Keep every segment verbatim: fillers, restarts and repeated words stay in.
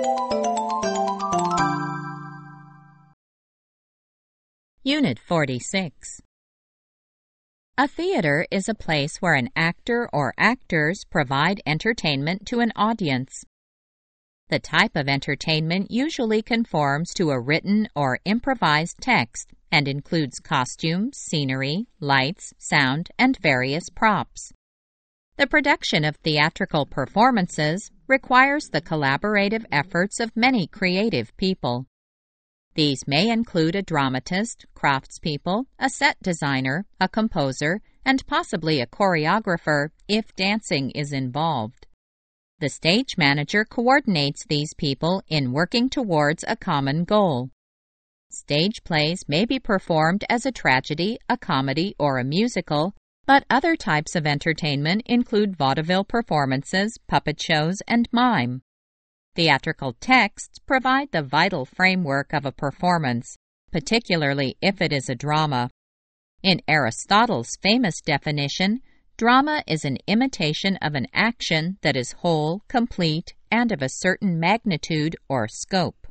Unit forty-six. A theater is a place where an actor or actors provide entertainment to an audience. The type of entertainment usually conforms to a written or improvised text and includes costumes, scenery, lights, sound, and various props. The production of theatrical performances requires the collaborative efforts of many creative people. These may include a dramatist, craftspeople, a set designer, a composer, and possibly a choreographer if dancing is involved. The stage manager coordinates these people in working towards a common goal. Stage plays may be performed as a tragedy, a comedy, or a musical, but other types of entertainment include vaudeville performances, puppet shows, and mime. Theatrical texts provide the vital framework of a performance, particularly if it is a drama. In Aristotle's famous definition, drama is an imitation of an action that is whole, complete, and of a certain magnitude or scope.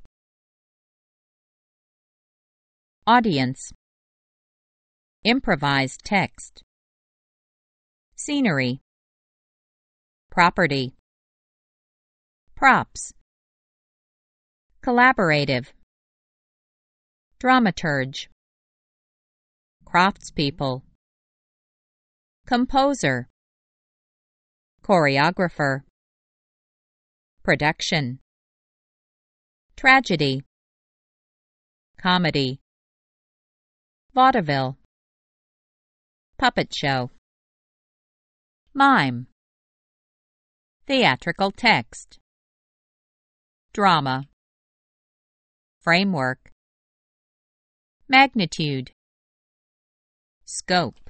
Audience. Improvised text. Scenery. Property. Props. Collaborative. Dramaturge. Craftspeople. Composer. Choreographer. Production. Tragedy. Comedy. Vaudeville. Puppet show. Mime. Theatrical text. Drama. Framework. Magnitude. Scope.